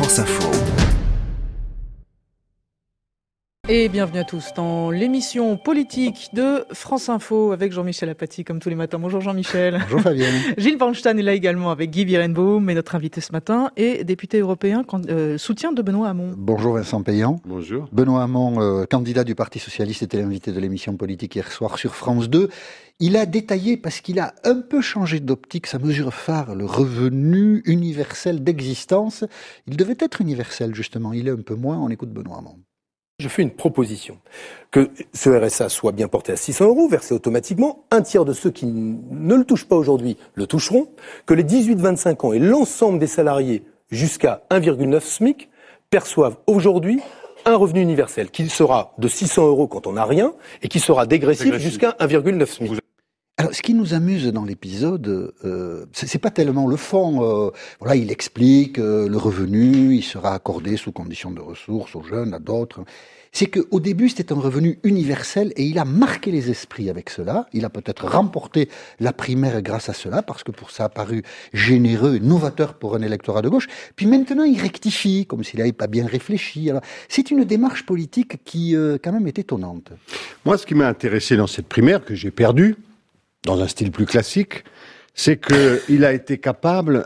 France Info. Et bienvenue à tous dans l'émission politique de France Info avec Jean-Michel Apathy comme tous les matins. Bonjour Jean-Michel. Bonjour Fabienne. Gilles Bornstein est là également avec Guy Birenbaum et notre invité ce matin est député européen, soutien de Benoît Hamon. Bonjour Vincent Payan. Bonjour. Benoît Hamon, candidat du Parti Socialiste, était l'invité de l'émission politique hier soir sur France 2. Il a détaillé, parce qu'il a un peu changé d'optique, sa mesure phare, le revenu universel d'existence. Il devait être universel justement, il est un peu moins. On écoute Benoît Hamon. Je fais une proposition, que ce RSA soit bien porté à 600 €, versé automatiquement. Un tiers de ceux qui ne le touchent pas aujourd'hui le toucheront. Que les 18-25 ans et l'ensemble des salariés jusqu'à 1,9 SMIC perçoivent aujourd'hui un revenu universel qui sera de 600 € quand on n'a rien et qui sera dégressif jusqu'à 1,9 SMIC. Alors, ce qui nous amuse dans l'épisode, c'est pas tellement le fond. Voilà, il explique le revenu, il sera accordé sous condition de ressources aux jeunes, à d'autres. C'est qu'au début, c'était un revenu universel et il a marqué les esprits avec cela. Il a peut-être remporté la primaire grâce à cela, parce que pour ça a paru généreux et novateur pour un électorat de gauche. Puis maintenant, il rectifie, comme s'il n'avait pas bien réfléchi. Alors, c'est une démarche politique qui, quand même, est étonnante. Moi, ce qui m'a intéressé dans cette primaire, que j'ai perdue, dans un style plus classique, c'est qu'il a été capable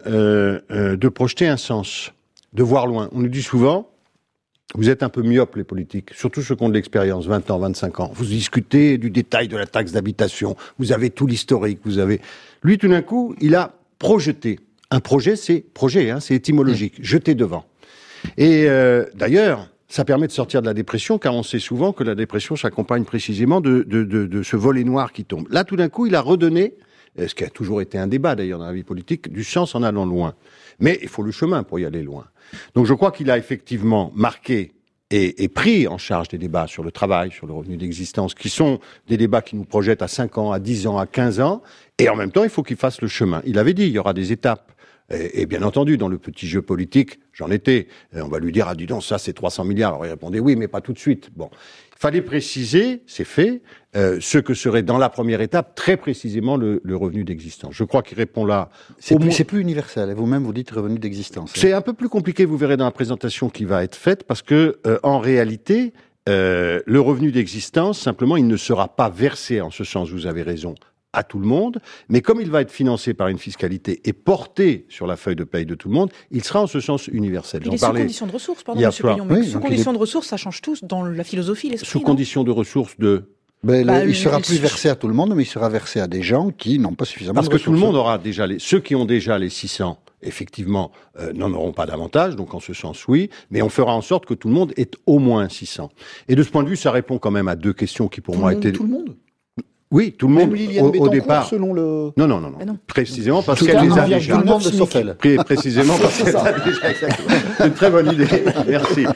de projeter un sens, de voir loin. On nous dit souvent, vous êtes un peu myopes les politiques, surtout ceux qui ont de l'expérience, 20 ans, 25 ans. Vous discutez du détail de la taxe d'habitation, vous avez tout l'historique, vous avez... Lui, tout d'un coup, il a projeté. Un projet, c'est c'est étymologique, jeter devant. Et d'ailleurs... ça permet de sortir de la dépression, car on sait souvent que la dépression s'accompagne précisément de ce volet noir qui tombe. Là, tout d'un coup, il a redonné, ce qui a toujours été un débat d'ailleurs dans la vie politique, du sens en allant loin. Mais il faut le chemin pour y aller loin. Donc je crois qu'il a effectivement marqué et pris en charge des débats sur le travail, sur le revenu d'existence, qui sont des débats qui nous projettent à 5 ans, à 10 ans, à 15 ans. Et en même temps, il faut qu'il fasse le chemin. Il avait dit, il y aura des étapes. Et bien entendu, dans le petit jeu politique, j'en étais. On va lui dire, ah dis donc, ça c'est 300 milliards. Alors il répondait, oui, mais pas tout de suite. Bon, il fallait préciser, c'est fait, ce que serait dans la première étape, très précisément, le revenu d'existence. Je crois qu'il répond là... C'est plus universel, et vous-même vous dites revenu d'existence. C'est un peu plus compliqué, vous verrez dans la présentation qui va être faite, parce que en réalité, le revenu d'existence, simplement, il ne sera pas versé, en ce sens, vous avez raison, à tout le monde, mais comme il va être financé par une fiscalité et porté sur la feuille de paye de tout le monde, il sera en ce sens universel. Il est sous condition de ressources, pardon, M. Payan, mais sous condition de ressources, ça change tout dans la philosophie, l'esprit. Sous condition de ressources de... il sera plus versé à tout le monde, mais il sera versé à des gens qui n'ont pas suffisamment de ressources. Parce que tout le monde aura déjà ceux qui ont déjà les 600, effectivement, n'en auront pas davantage, donc en ce sens, oui, mais on fera en sorte que tout le monde ait au moins 600. Et de ce point de vue, ça répond quand même à deux questions qui pour moi étaient... Tout le monde. Oui, tout le monde au départ. Selon le... Non. Précisément parce qu'elle les a déjà. Tout le monde sauf elle. Précisément parce qu'elle a déjà. C'est une très bonne idée. Merci.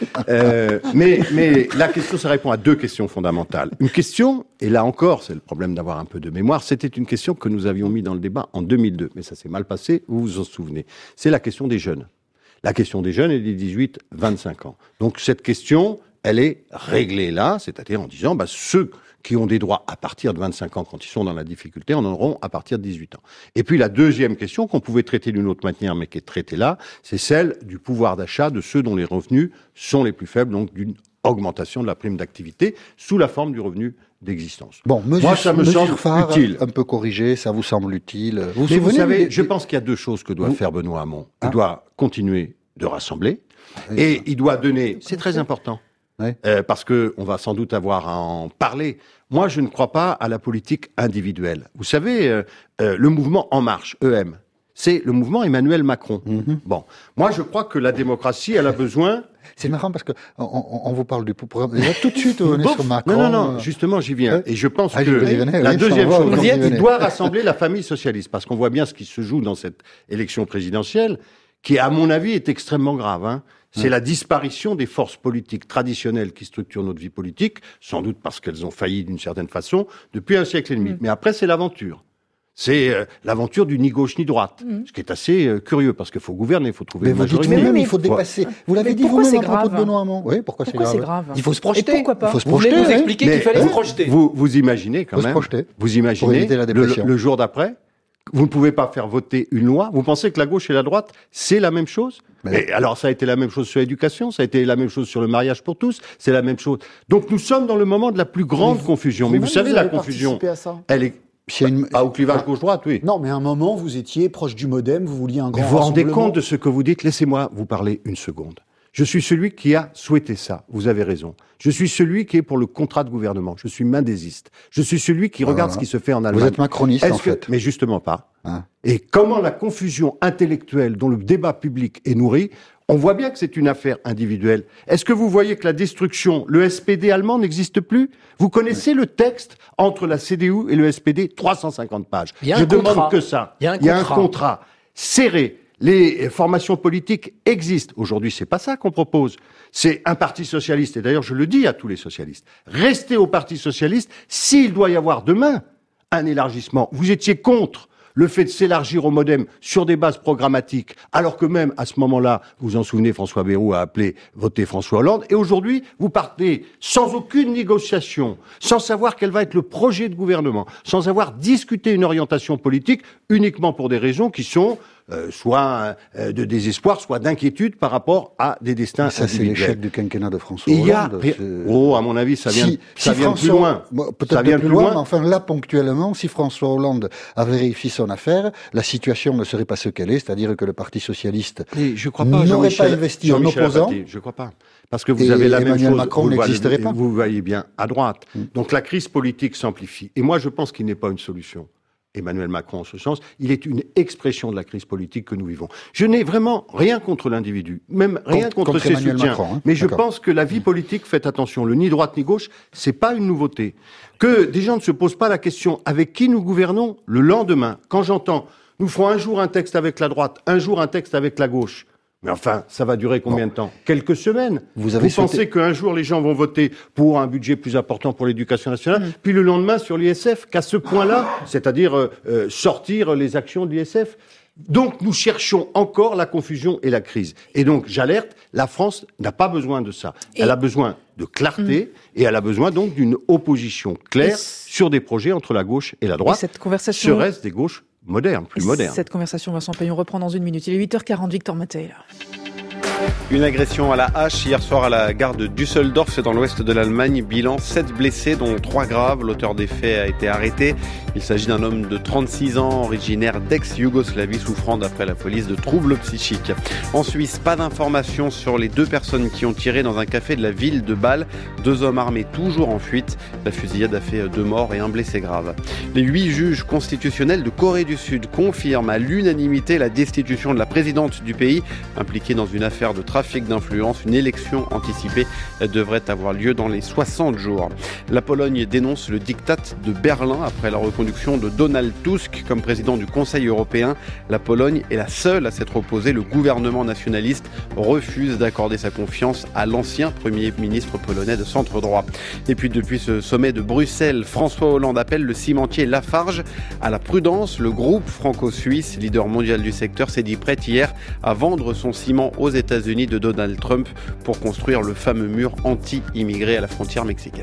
Mais la question, ça répond à deux questions fondamentales. Une question, et là encore, c'est le problème d'avoir un peu de mémoire. C'était une question que nous avions mis dans le débat en 2002, mais ça s'est mal passé. Vous vous en souvenez. C'est la question des jeunes. La question des jeunes et des 18-25 ans. Donc cette question, elle est réglée là, c'est-à-dire en disant, ceux qui ont des droits à partir de 25 ans quand ils sont dans la difficulté, en auront à partir de 18 ans. Et puis la deuxième question, qu'on pouvait traiter d'une autre manière, mais qui est traitée là, c'est celle du pouvoir d'achat de ceux dont les revenus sont les plus faibles, donc d'une augmentation de la prime d'activité sous la forme du revenu d'existence. Bon, moi, ça me semble utile. Un peu corrigé, ça vous semble utile. Vous savez, je pense qu'il y a deux choses que doit faire Benoît Hamon. Il doit continuer de rassembler, et il doit donner, c'est très important, parce que on va sans doute avoir à en parler. Moi, je ne crois pas à la politique individuelle. Vous savez, le mouvement En Marche, EM, c'est le mouvement Emmanuel Macron. Bon, moi, je crois que la démocratie, elle a besoin... C'est marrant parce que on vous parle du pouvoir. Déjà, tout de suite, on est sur Macron. Non, justement, j'y viens. Et je pense que la deuxième chose, il doit rassembler la famille socialiste, parce qu'on voit bien ce qui se joue dans cette élection présidentielle, qui, à mon avis, est extrêmement grave, C'est la disparition des forces politiques traditionnelles qui structurent notre vie politique, sans doute parce qu'elles ont failli d'une certaine façon, depuis un siècle et demi. Mais après, c'est l'aventure. C'est l'aventure du ni gauche ni droite, ce qui est assez curieux, parce qu'il faut gouverner, il faut trouver une majorité. Mais même, il faut dépasser. Vous l'avez dit vous-même à propos de Benoît Hamon. Oui, pourquoi c'est grave? Il faut se projeter. Pourquoi pas? Il faut se projeter. Vous voulez nous expliquer qu'il fallait se projeter. Vous imaginez quand même. Vous imaginez le jour d'après, Vous ne pouvez pas faire voter une loi. Vous pensez que la gauche et la droite, c'est la même chose? Et alors, ça a été la même chose sur l'éducation, ça a été la même chose sur le mariage pour tous, c'est la même chose. Donc, nous sommes dans le moment de la plus grande confusion. Mais vous savez, la confusion, elle est... au clivage gauche-droite, oui. Non, mais à un moment, vous étiez proche du MoDem, vous vouliez un grand rassemblement. Vous vous rendez compte de ce que vous dites? Laissez-moi vous parler une seconde. Je suis celui qui a souhaité ça, vous avez raison. Je suis celui qui est pour le contrat de gouvernement. Je suis mendésiste. Je suis celui qui regarde ce qui se fait en Allemagne. Vous êtes macroniste, en fait. Mais justement pas. Et comment la confusion intellectuelle dont le débat public est nourri, on voit bien que c'est une affaire individuelle. Est-ce que vous voyez que la destruction, le SPD allemand n'existe plus? Vous connaissez le texte entre la CDU et le SPD, 350 pages. Je demande que ça. Il y a un contrat serré. Les formations politiques existent. Aujourd'hui, c'est pas ça qu'on propose. C'est un parti socialiste. Et d'ailleurs, je le dis à tous les socialistes. Restez au parti socialiste s'il doit y avoir demain un élargissement. Vous étiez contre le fait de s'élargir au MoDem sur des bases programmatiques, alors que même à ce moment-là, vous vous en souvenez, François Bayrou a appelé voter François Hollande, et aujourd'hui, vous partez sans aucune négociation, sans savoir quel va être le projet de gouvernement, sans avoir discuté une orientation politique, uniquement pour des raisons qui sont soit de désespoir, soit d'inquiétude par rapport à des destins individuels. Ça, c'est l'échec du quinquennat de François Hollande. À mon avis, ça vient plus loin. Peut-être plus loin, mais enfin là, ponctuellement, si François Hollande avait réussi son affaire, la situation ne serait pas ce qu'elle est, c'est-à-dire que le Parti socialiste n'aurait pas investi en opposant. Je ne crois pas. Parce que vous avez la même chose, Macron n'existerait pas. Vous voyez bien à droite. Donc la crise politique s'amplifie. Et moi, je pense qu'il n'est pas une solution. Emmanuel Macron, en ce sens, il est une expression de la crise politique que nous vivons. Je n'ai vraiment rien contre l'individu, même rien contre ses soutiens. Macron, mais je pense que la vie politique, faites attention, le ni droite ni gauche, c'est pas une nouveauté. Que des gens ne se posent pas la question avec qui nous gouvernons le lendemain. Quand j'entends, nous ferons un jour un texte avec la droite, un jour un texte avec la gauche. Mais enfin, ça va durer combien de temps? Quelques semaines. Vous pensez qu'un jour les gens vont voter pour un budget plus important pour l'éducation nationale, puis le lendemain sur l'ISF, qu'à ce point-là, c'est-à-dire sortir les actions de l'ISF. Donc nous cherchons encore la confusion et la crise. Et donc j'alerte, la France n'a pas besoin de ça. Elle a besoin de clarté et elle a besoin donc d'une opposition claire sur des projets entre la gauche et la droite. Et cette conversation... Serait-ce des gauches moderne, plus moderne. Cette conversation, Vincent Payon, reprend dans une minute. Il est 8h40, Victor Mattei, là. Une agression à la hache hier soir à la gare de Düsseldorf, c'est dans l'ouest de l'Allemagne. Bilan 7 blessés, dont 3 graves. L'auteur des faits a été arrêté. Il s'agit d'un homme de 36 ans, originaire d'ex-Yougoslavie, souffrant d'après la police de troubles psychiques. En Suisse, pas d'informations sur les 2 personnes qui ont tiré dans un café de la ville de Bâle. 2 hommes armés toujours en fuite. La fusillade a fait 2 morts et 1 blessé grave. Les 8 juges constitutionnels de Corée du Sud confirment à l'unanimité la destitution de la présidente du pays, impliquée dans une affaire de trafic d'influence. Une élection anticipée devrait avoir lieu dans les 60 jours. La Pologne dénonce le diktat de Berlin après la reconduction de Donald Tusk comme président du Conseil européen. La Pologne est la seule à s'être opposée. Le gouvernement nationaliste refuse d'accorder sa confiance à l'ancien Premier ministre polonais de centre droit. Et puis depuis ce sommet de Bruxelles, François Hollande appelle le cimentier Lafarge à la prudence. Le groupe franco-suisse, leader mondial du secteur, s'est dit prêt hier à vendre son ciment aux États-Unis de Donald Trump pour construire le fameux mur anti-immigré à la frontière mexicaine.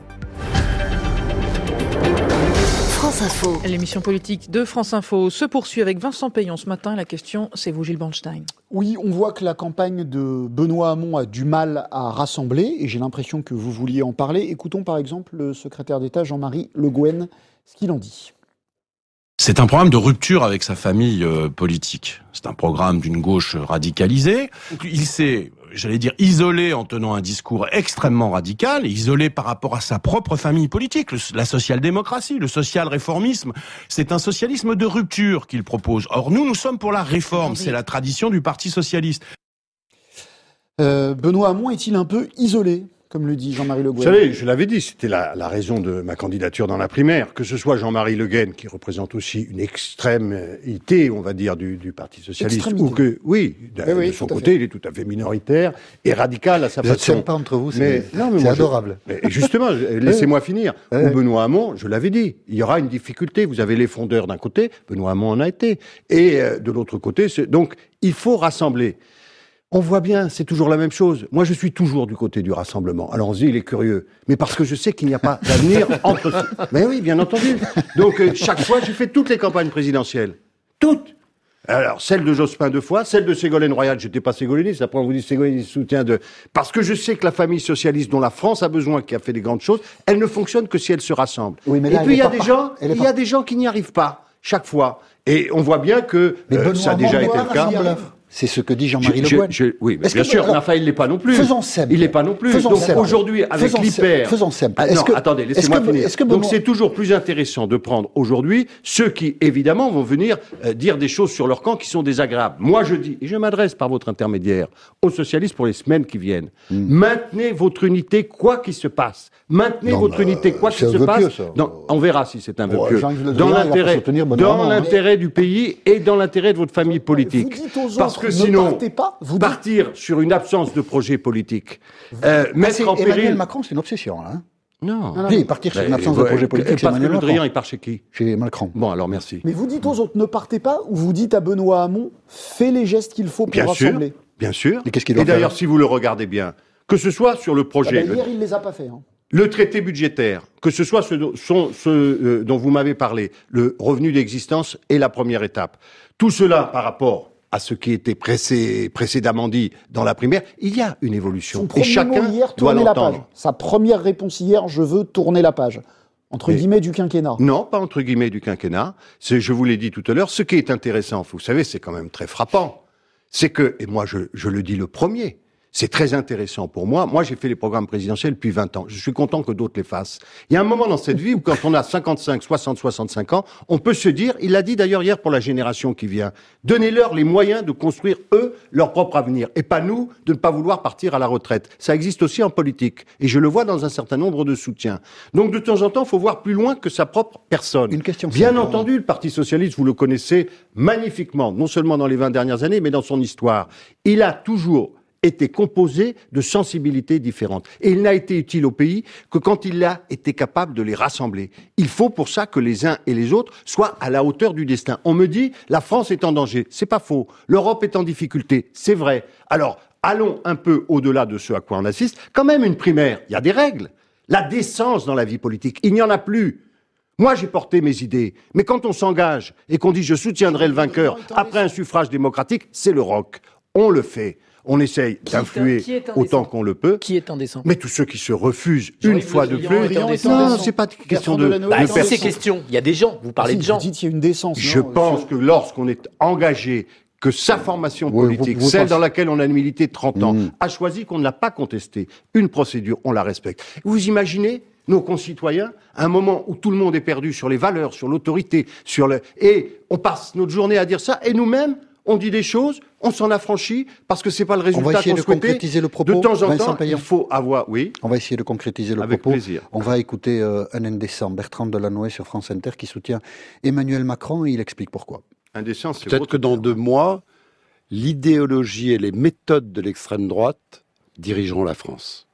France Info. L'émission politique de France Info se poursuit avec Vincent Payon ce matin. La question, c'est vous, Gilles Bernstein. Oui, on voit que la campagne de Benoît Hamon a du mal à rassembler et j'ai l'impression que vous vouliez en parler. Écoutons par exemple le secrétaire d'État Jean-Marie Le Guen, ce qu'il en dit. C'est un programme de rupture avec sa famille politique. C'est un programme d'une gauche radicalisée. Il s'est, isolé en tenant un discours extrêmement radical, isolé par rapport à sa propre famille politique, la social-démocratie, le social-réformisme. C'est un socialisme de rupture qu'il propose. Or, nous sommes pour la réforme. C'est la tradition du Parti socialiste. Benoît Hamon est-il un peu isolé ? Comme le dit Jean-Marie Le Guen. Vous savez, je l'avais dit, c'était la raison de ma candidature dans la primaire, que ce soit Jean-Marie Le Guen, qui représente aussi une extrémité, on va dire, du Parti socialiste, ou que, de son côté, il est tout à fait minoritaire et radical à sa façon. Vous êtes sympa entre vous, c'est adorable. Mais justement, laissez-moi finir. Ou Benoît Hamon, je l'avais dit, il y aura une difficulté. Vous avez les frondeurs d'un côté, Benoît Hamon en a été, et de l'autre côté, donc il faut rassembler. On voit bien, c'est toujours la même chose. Moi, je suis toujours du côté du rassemblement. Alors on se dit, il est curieux. Mais parce que je sais qu'il n'y a pas d'avenir entre... Mais oui, bien entendu. Donc, chaque fois, j'ai fait toutes les campagnes présidentielles. Toutes. Alors, celle de Jospin 2 fois, celle de Ségolène Royal, j'étais pas ségolèniste, après on vous dit ségolèniste soutien de... Parce que je sais que la famille socialiste dont la France a besoin, qui a fait des grandes choses, elle ne fonctionne que si elle se rassemble. Oui, mais et là, puis il y a des gens qui n'y arrivent pas, chaque fois. Et on voit bien que ça a déjà été le cas. C'est ce que dit Jean-Marie Le Guen. Oui, mais bien sûr, Raphaël, il l'est pas non plus. Faisons simple. Il l'est pas non plus. Donc aujourd'hui, avec l'hyper... Faisons simple. Attendez, laissez-moi finir. Donc c'est toujours plus intéressant de prendre aujourd'hui ceux qui, évidemment, vont venir dire des choses sur leur camp qui sont désagréables. Moi, je dis, et je m'adresse par votre intermédiaire aux socialistes pour les semaines qui viennent, maintenez votre unité quoi qu'il se passe. Maintenez votre unité quoi qu'il se passe. On verra si c'est un vœu pieux. Dans l'intérêt du pays et dans l'intérêt de votre famille politique. Parce que sinon, partir sur une absence de projet politique, mettre en péril... Emmanuel Macron, c'est une obsession, là. Non. Oui, partir sur une absence de projet politique, c'est Emmanuel Macron. Le Drian, il part chez qui? Chez Macron. Bon, alors merci. Mais vous dites aux autres, ne partez pas, ou vous dites à Benoît Hamon, fais les gestes qu'il faut pour rassembler. Bien sûr. Et qu'est-ce qu'il doit faire ? Et d'ailleurs, si vous le regardez bien, que ce soit sur le projet... Hier, il les a pas fait. Le traité budgétaire, que ce soit ce dont vous m'avez parlé, le revenu d'existence est la première étape. Tout cela par rapport à ce qui était précédemment dit dans la primaire, il y a une évolution. Et chacun doit l'entendre. Sa première réponse hier, je veux tourner la page. Entre guillemets du quinquennat. Non, pas entre guillemets du quinquennat. Je vous l'ai dit tout à l'heure, ce qui est intéressant, vous savez, c'est quand même très frappant. C'est que, et moi je le dis le premier, c'est très intéressant pour moi. Moi, j'ai fait les programmes présidentiels depuis 20 ans. Je suis content que d'autres les fassent. Il y a un moment dans cette vie où quand on a 55, 60, 65 ans, on peut se dire, il l'a dit d'ailleurs hier pour la génération qui vient, donnez-leur les moyens de construire, eux, leur propre avenir. Et pas nous, de ne pas vouloir partir à la retraite. Ça existe aussi en politique. Et je le vois dans un certain nombre de soutiens. Donc, de temps en temps, il faut voir plus loin que sa propre personne. Une question Bien simple. entendu, le Parti Socialiste, vous le connaissez magnifiquement, non seulement dans les 20 dernières années, mais dans son histoire. Il a toujours était composé de sensibilités différentes. Et il n'a été utile au pays que quand il a été capable de les rassembler. Il faut pour ça que les uns et les autres soient à la hauteur du destin. On me dit, la France est en danger. C'est pas faux. L'Europe est en difficulté. C'est vrai. Alors, allons un peu au-delà de ce à quoi on assiste. Quand même une primaire, il y a des règles. La décence dans la vie politique, il n'y en a plus. Moi, j'ai porté mes idées. Mais quand on s'engage et qu'on dit je soutiendrai le vainqueur après un suffrage démocratique, c'est le roc. On le fait. On essaye d'influer autant qu'on le peut. Qui est indécent? Mais tous ceux qui se refusent une fois de plus... Non, c'est pas question de... Si c'est question, il y a des gens, vous parlez de gens. Vous dites qu'il y a une décence. Je pense que lorsqu'on est engagé, que sa formation politique, celle dans laquelle on a milité 30 ans, a choisi qu'on ne l'a pas contestée, une procédure, on la respecte. Vous imaginez nos concitoyens, à un moment où tout le monde est perdu sur les valeurs, sur l'autorité, et on passe notre journée à dire ça, et nous-mêmes, on dit des choses, on s'en affranchit, parce que c'est pas le résultat qu'on souhaitait. On va essayer de concrétiser le propos. De temps en temps, il faut avoir... Oui. On va essayer de concrétiser le Avec propos. plaisir. On va écouter un indécent, Bertrand Delanoë sur France Inter, qui soutient Emmanuel Macron, et il explique pourquoi. Indécent, c'est peut-être que dans 2 mois, l'idéologie et les méthodes de l'extrême droite dirigeront la France.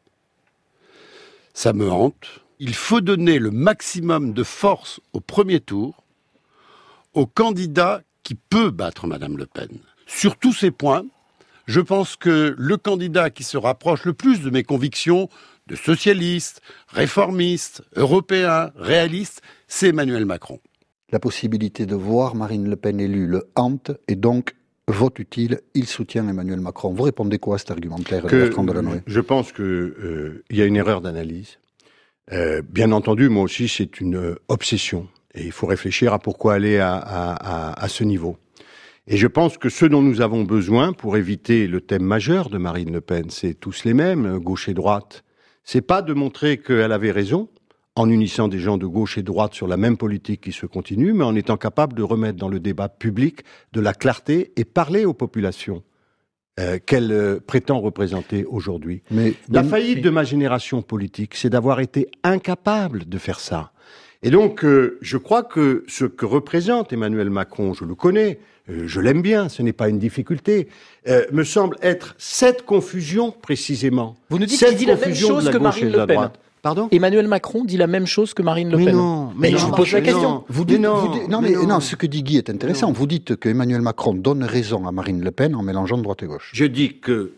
Ça me hante. Il faut donner le maximum de force au premier tour au candidat qui peut battre Madame Le Pen. Sur tous ces points, je pense que le candidat qui se rapproche le plus de mes convictions de socialiste, réformiste, européen, réaliste, c'est Emmanuel Macron. La possibilité de voir Marine Le Pen élue le hante et donc vote utile, il soutient Emmanuel Macron. Vous répondez quoi à cet argumentaire de Bertrand Delanoë ? Je pense que y a une erreur d'analyse. Bien entendu, moi aussi, c'est une obsession. Et il faut réfléchir à pourquoi aller à ce niveau. Et je pense que ce dont nous avons besoin pour éviter le thème majeur de Marine Le Pen, c'est tous les mêmes, gauche et droite. C'est pas de montrer qu'elle avait raison, en unissant des gens de gauche et de droite sur la même politique qui se continue, mais en étant capable de remettre dans le débat public de la clarté et parler aux populations qu'elle prétend représenter aujourd'hui. La faillite de ma génération politique, c'est d'avoir été incapable de faire ça. Et donc, je crois que ce que représente Emmanuel Macron, je le connais, je l'aime bien, ce n'est pas une difficulté, me semble être cette confusion précisément. Vous nous dites qu'il dit la même chose que Marine Le Pen. Pardon ? Emmanuel Macron dit la même chose que Marine Le Pen. Mais je vous pose la question. Non, ce que dit Guy est intéressant. Vous dites que Emmanuel Macron donne raison à Marine Le Pen en mélangeant droite et gauche. Je dis que...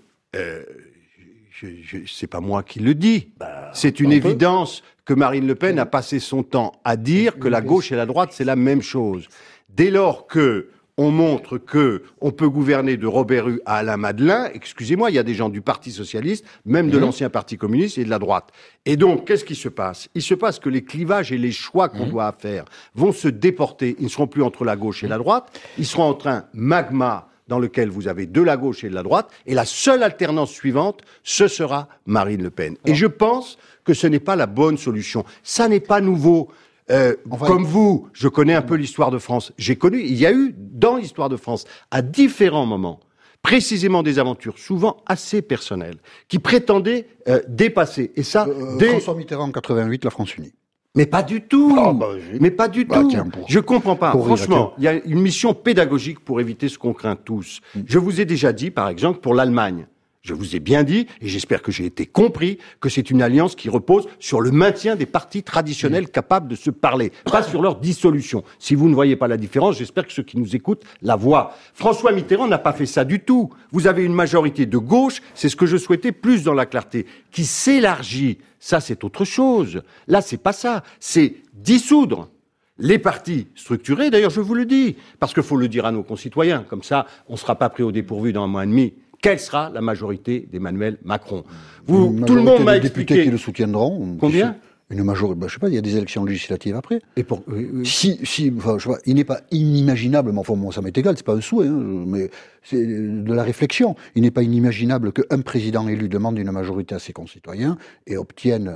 c'est pas moi qui le dis. C'est une évidence que Marine Le Pen a passé son temps à dire que la gauche et la droite, c'est la même chose. Dès lors que on montre que on peut gouverner de Robert Hue à Alain Madelin. Excusez-moi, il y a des gens du Parti socialiste, même de l'ancien Parti communiste et de la droite. Et donc, qu'est-ce qui se passe? Il se passe que les clivages et les choix qu'on doit faire vont se déporter. Ils ne seront plus entre la gauche et la droite. Ils seront entre un magma dans lequel vous avez de la gauche et de la droite, et la seule alternance suivante, ce sera Marine Le Pen. Et je pense que ce n'est pas la bonne solution. Ça n'est pas nouveau. Comme vous, je connais un peu l'histoire de France. Il y a eu, dans l'histoire de France, à différents moments, précisément des aventures, souvent assez personnelles, qui prétendaient dépasser. Et ça, François Mitterrand en 88, la France unie. Mais pas du tout. Mais pas du tout. Tiens, je comprends pas. Franchement, il y a une mission pédagogique pour éviter ce qu'on craint tous. Je vous ai déjà dit, par exemple, pour l'Allemagne. Je vous ai bien dit, et j'espère que j'ai été compris, que c'est une alliance qui repose sur le maintien des partis traditionnels capables de se parler, pas sur leur dissolution. Si vous ne voyez pas la différence, j'espère que ceux qui nous écoutent la voient. François Mitterrand n'a pas fait ça du tout. Vous avez une majorité de gauche, c'est ce que je souhaitais plus dans la clarté, qui s'élargit. Ça, c'est autre chose. Là, c'est pas ça. C'est dissoudre les partis structurés. D'ailleurs, je vous le dis, parce qu'il faut le dire à nos concitoyens. Comme ça, on ne sera pas pris au dépourvu dans un mois et demi. Quelle sera la majorité d'Emmanuel Macron? Tout le monde m'a expliqué. Députés qui le soutiendront. Combien? Une majorité. Je sais pas. Il y a des élections législatives après. Et pour si, enfin, je sais pas. Il n'est pas inimaginable. Mais enfin, moi, ça m'est égal. C'est pas un souhait. Mais c'est de la réflexion. Il n'est pas inimaginable qu'un président élu demande une majorité à ses concitoyens et obtienne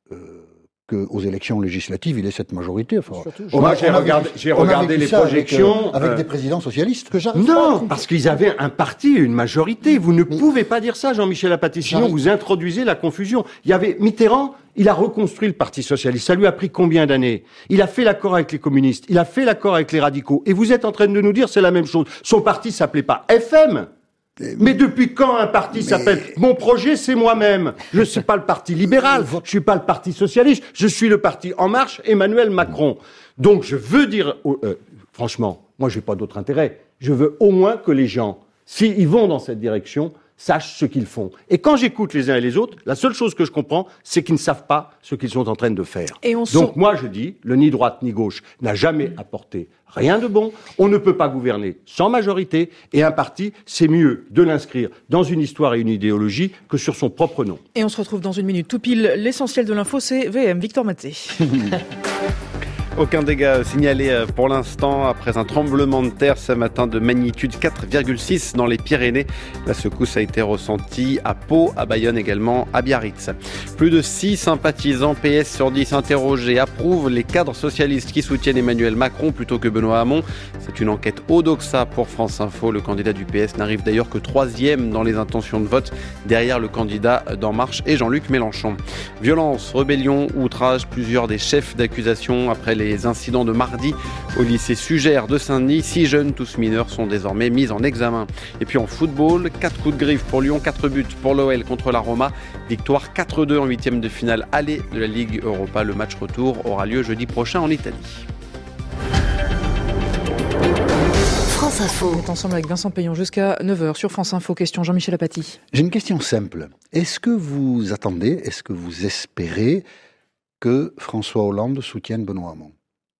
qu'aux élections législatives, il ait cette majorité. Enfin, moi, j'ai regardé les projections avec des présidents socialistes. Non, parce qu'ils avaient un parti, une majorité. Vous ne pouvez pas dire ça, Jean-Michel Apathy. Sinon, vous introduisez la confusion. Il y avait Mitterrand. Il a reconstruit le Parti socialiste. Ça lui a pris combien d'années? Il a fait l'accord avec les communistes. Il a fait l'accord avec les radicaux. Et vous êtes en train de nous dire c'est la même chose. Son parti s'appelait pas FM. Mais depuis quand un parti s'appelle Mon projet, c'est moi-même. Je suis pas le parti libéral, je suis pas le parti socialiste, je suis le parti En Marche, Emmanuel Macron. Donc je veux dire, franchement, moi j'ai pas d'autre intérêt. Je veux au moins que les gens, s'ils vont dans cette direction, sachent ce qu'ils font. Et quand j'écoute les uns et les autres, la seule chose que je comprends, c'est qu'ils ne savent pas ce qu'ils sont en train de faire. Donc moi je dis, le ni droite ni gauche n'a jamais apporté rien de bon. On ne peut pas gouverner sans majorité. Et un parti, c'est mieux de l'inscrire dans une histoire et une idéologie que sur son propre nom. Et on se retrouve dans une minute. Tout pile, l'essentiel de l'info, c'est VM. Victor Maté. Aucun dégât signalé pour l'instant après un tremblement de terre ce matin de magnitude 4,6 dans les Pyrénées. La secousse a été ressentie à Pau, à Bayonne également, à Biarritz. Plus de 6 sympathisants PS sur 10 interrogés approuvent les cadres socialistes qui soutiennent Emmanuel Macron plutôt que Benoît Hamon. C'est une enquête Odoxa pour France Info. Le candidat du PS n'arrive d'ailleurs que 3e dans les intentions de vote, derrière le candidat d'En Marche et Jean-Luc Mélenchon. Violence, rébellion, outrage, plusieurs des chefs d'accusation après les incidents de mardi au lycée Sugère de Saint-Denis. 6 jeunes, tous mineurs, sont désormais mis en examen. Et puis en football, 4 coups de griffe pour Lyon, 4 buts pour l'OL contre la Roma. Victoire 4-2 en 8e de finale aller de la Ligue Europa. Le match retour aura lieu jeudi prochain en Italie. France Info. On est ensemble avec Vincent Payon jusqu'à 9h sur France Info. Question Jean-Michel Apathy. J'ai une question simple. Est-ce que vous attendez, est-ce que vous espérez que François Hollande soutienne Benoît Hamon?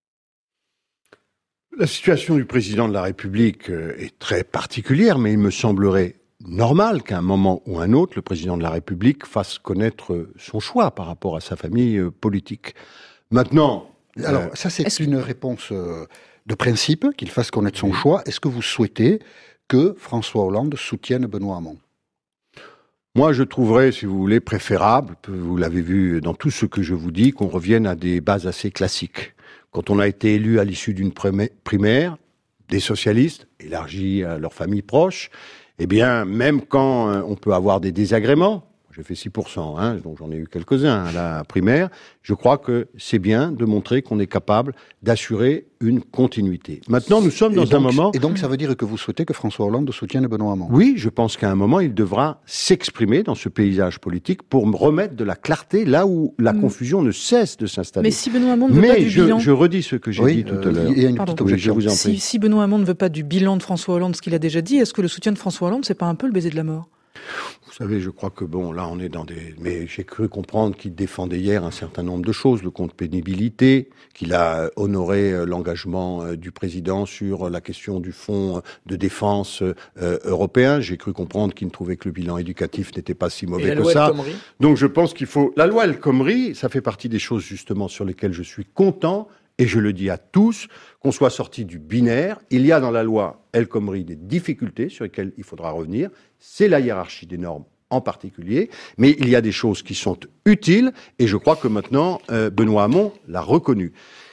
La situation du président de la République est très particulière, mais il me semblerait normal qu'à un moment ou un autre, le président de la République fasse connaître son choix par rapport à sa famille politique. Maintenant... Alors, ça c'est une réponse de principe, qu'il fasse connaître son choix. Est-ce que vous souhaitez que François Hollande soutienne Benoît Hamon? Moi, je trouverais, si vous voulez, préférable, vous l'avez vu dans tout ce que je vous dis, qu'on revienne à des bases assez classiques. Quand on a été élu à l'issue d'une primaire, des socialistes, élargis à leurs familles proches, eh bien, même quand on peut avoir des désagréments, j'ai fait 6%, donc j'en ai eu quelques-uns à la primaire, je crois que c'est bien de montrer qu'on est capable d'assurer une continuité. Maintenant, nous sommes dans un moment... Et donc, ça veut dire que vous souhaitez que François Hollande soutienne Benoît Hamon? Oui, je pense qu'à un moment, il devra s'exprimer dans ce paysage politique pour remettre de la clarté là où la confusion ne cesse de s'installer. Mais si Benoît Hamon ne veut pas du bilan... je redis ce que j'ai dit tout à l'heure. Il y a une petite objection. Je vous en prie. Si Benoît Hamon ne veut pas du bilan de François Hollande, ce qu'il a déjà dit, est-ce que le soutien de François Hollande, c'est pas un peu le baiser de la mort? Vous savez, je crois que là, on est dans des... Mais j'ai cru comprendre qu'il défendait hier un certain nombre de choses, le compte pénibilité, qu'il a honoré l'engagement du président sur la question du fonds de défense européen. J'ai cru comprendre qu'il ne trouvait que le bilan éducatif n'était pas si mauvais que ça. Donc je pense qu'il faut... La loi El Khomri, ça fait partie des choses justement sur lesquelles je suis content, et je le dis à tous, qu'on soit sorti du binaire. Il y a dans la loi El Khomri des difficultés sur lesquelles il faudra revenir. C'est la hiérarchie des normes en particulier, mais il y a des choses qui sont utiles, et je crois que maintenant, Benoît Hamon l'a reconnu.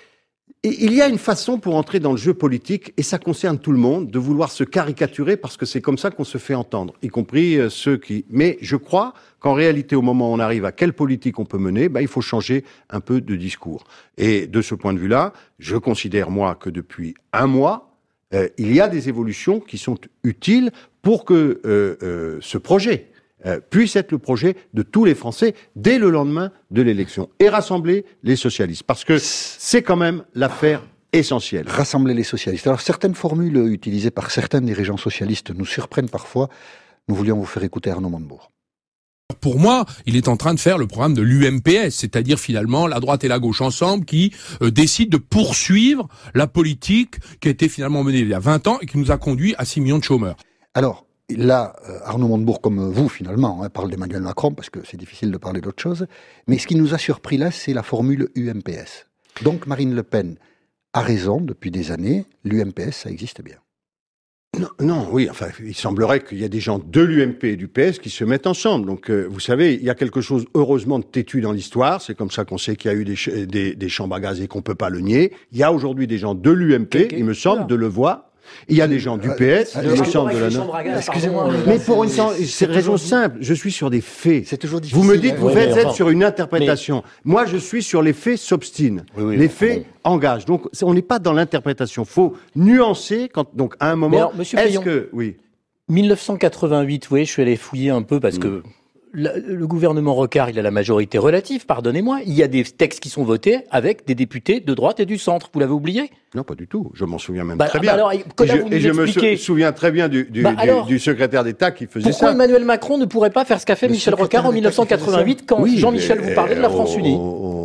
Et il y a une façon pour entrer dans le jeu politique, et ça concerne tout le monde, de vouloir se caricaturer, parce que c'est comme ça qu'on se fait entendre, y compris ceux qui... Mais je crois qu'en réalité, au moment où on arrive à quelle politique on peut mener, il faut changer un peu de discours. Et de ce point de vue-là, je considère, moi, que depuis un mois, il y a des évolutions qui sont utiles pour que ce projet puisse être le projet de tous les Français dès le lendemain de l'élection et rassembler les socialistes. Parce que c'est quand même l'affaire essentielle. Rassembler les socialistes. Alors certaines formules utilisées par certains dirigeants socialistes nous surprennent parfois. Nous voulions vous faire écouter Arnaud Montebourg. Pour moi, il est en train de faire le programme de l'UMPS, c'est-à-dire finalement la droite et la gauche ensemble qui décident de poursuivre la politique qui a été finalement menée il y a 20 ans et qui nous a conduit à 6 millions de chômeurs. Alors, là, Arnaud Montebourg, comme vous finalement, parle d'Emmanuel Macron parce que c'est difficile de parler d'autre chose. Mais ce qui nous a surpris là, c'est la formule UMPS. Donc Marine Le Pen a raison depuis des années, l'UMPS, ça existe bien. Non, oui, enfin, il semblerait qu'il y ait des gens de l'UMP et du PS qui se mettent ensemble. Donc, vous savez, il y a quelque chose, heureusement, de têtu dans l'histoire. C'est comme ça qu'on sait qu'il y a eu des chambres à gaz et qu'on peut pas le nier. Il y a aujourd'hui des gens de l'UMP, il me semble, de le voir. Il y a des gens du PS, il me semble, de la... Excusez-moi. Mais pour c'est raison simple. Je suis sur des faits. C'est toujours difficile. Vous me dites, vous êtes sur une interprétation. Moi, je suis sur les faits s'obstinent. Les faits engagent. Donc, on n'est pas dans l'interprétation. Faut nuancer donc, à un moment. Mais alors, Monsieur Payon, 1988, je suis allé fouiller un peu parce que le gouvernement Rocard, il a la majorité relative, pardonnez-moi. Il y a des textes qui sont votés avec des députés de droite et du centre. Vous l'avez oublié ? Non, pas du tout. Je m'en souviens même très bien. Alors, je me souviens très bien du secrétaire d'État qui faisait ça. Pourquoi Emmanuel Macron ne pourrait pas faire ce qu'a fait Michel Rocard en 1988 quand Jean-Michel vous parlait de la France Unie ?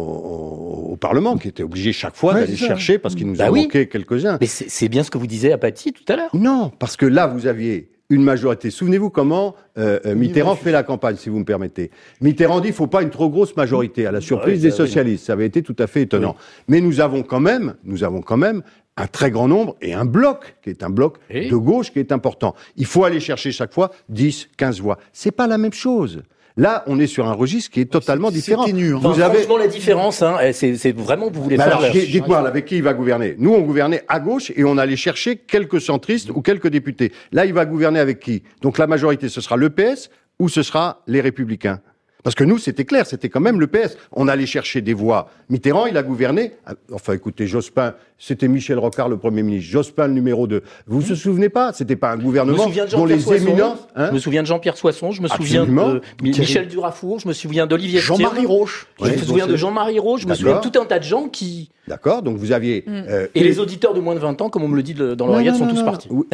Au Parlement, qui était obligé chaque fois d'aller chercher parce qu'il nous a manqué quelques-uns. Mais c'est bien ce que vous disiez à Paty tout à l'heure. Non, parce que là, vous aviez une majorité. Souvenez-vous comment Mitterrand fait la campagne, si vous me permettez. Mitterrand dit, il ne faut pas une trop grosse majorité, à la surprise des socialistes. Ça avait été tout à fait étonnant. Mais nous avons quand même un très grand nombre et un bloc, qui est un bloc de gauche qui est important. Il faut aller chercher chaque fois 10, 15 voix. C'est pas la même chose. Là, on est sur un registre qui est totalement différent. Franchement, la différence, c'est vraiment, vous voulez faire... Alors, dites-moi, avec qui il va gouverner ? Nous, on gouvernait à gauche et on allait chercher quelques centristes ou quelques députés. Là, il va gouverner avec qui ? Donc, la majorité, ce sera le PS ou ce sera les Républicains ? Parce que nous, c'était clair, c'était quand même le PS. On allait chercher des voix. Mitterrand, il a gouverné. Enfin, écoutez, Jospin, c'était Michel Rocard, le Premier ministre. Jospin, le numéro 2. Vous vous souvenez pas ? C'était pas un gouvernement dont les éminents... Je me souviens de Jean-Pierre Soisson, je me souviens de Michel Durafour, je me souviens d'Olivier Jean-Marie Roche. Je me souviens de Jean-Marie Roche, je me souviens de tout un tas de gens qui... D'accord, donc vous aviez... Et les auditeurs de moins de 20 ans, comme on me le dit dans l'oreillette, sont tous partis. Oui,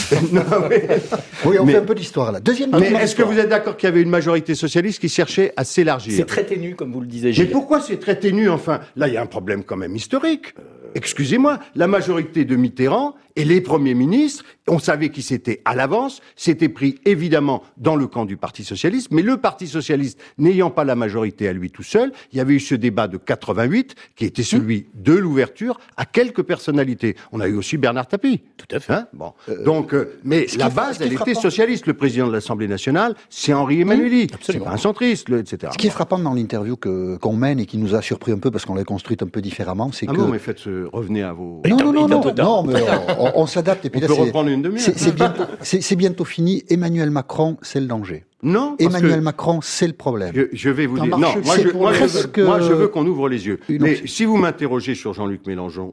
on fait un peu d'histoire là. Mais est-ce que vous êtes d'accord qu'il y avait une majorité socialiste qui cherchait à s'élargir ? C'est très ténu, comme vous le disiez. Mais pourquoi c'est très ténu, enfin ? Là, il y a un problème quand même historique. Excusez-moi, la majorité de Mitterrand et les premiers ministres, on savait qu'ils s'étaient à l'avance, s'étaient pris évidemment dans le camp du Parti socialiste, mais le Parti socialiste n'ayant pas la majorité à lui tout seul, il y avait eu ce débat de 88 qui était celui de l'ouverture à quelques personnalités. On a eu aussi Bernard Tapie. Tout à fait. Donc, mais la base, elle était socialiste. Le président de l'Assemblée nationale, c'est Henri Emmanuelli. C'est pas un centriste, etc. Ce qui est frappant dans l'interview qu'on mène et qui nous a surpris un peu parce qu'on l'a construite un peu différemment, c'est que... Bon, mais revenez à vos... Non, mais on s'adapte. Et puis on peut reprendre une demi-heure. C'est bientôt fini. Emmanuel Macron, c'est le danger. Non, Emmanuel Macron, c'est le problème. Je vais vous dire. Non, moi, je veux qu'on ouvre les yeux. Mais si vous m'interrogez sur Jean-Luc Mélenchon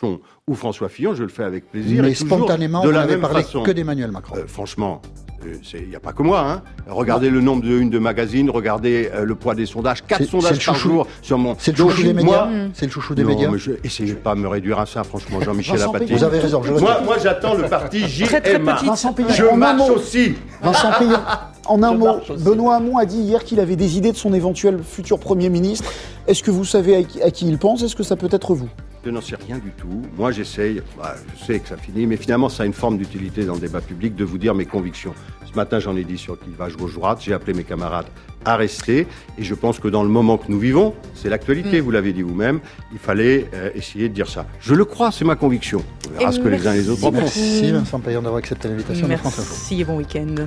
ou François Fillon, je le fais avec plaisir. Mais spontanément, vous n'avez parlé que d'Emmanuel Macron. Franchement, il n'y a pas que moi. Regardez le nombre de une de magazines, regardez le poids des sondages. 4 sondages par jour sur mon... C'est le chouchou des médias. C'est le chouchou des médias. Non, mais essayez pas de me réduire à ça, franchement, Jean-Michel Apathy. Vous avez raison. Moi, j'attends le parti JMA. Vincent Payon. Je marche aussi. Vincent Payon. En un Je mot, marche aussi. Benoît Hamon a dit hier qu'il avait des idées de son éventuel futur Premier ministre. Est-ce que vous savez à qui il pense? Est-ce que ça peut être vous? Je n'en sais rien du tout. Moi, j'essaye, je sais que ça finit, mais finalement, ça a une forme d'utilité dans le débat public de vous dire mes convictions. Ce matin, j'en ai dit sur clivage gauche-droite. J'ai appelé mes camarades à rester. Et je pense que dans le moment que nous vivons, c'est l'actualité, vous l'avez dit vous-même, il fallait essayer de dire ça. Je le crois, c'est ma conviction. On verra ce que les uns et les autres en pensent. Merci Vincent Payan d'avoir accepté l'invitation de France Info. Merci et bon week-end.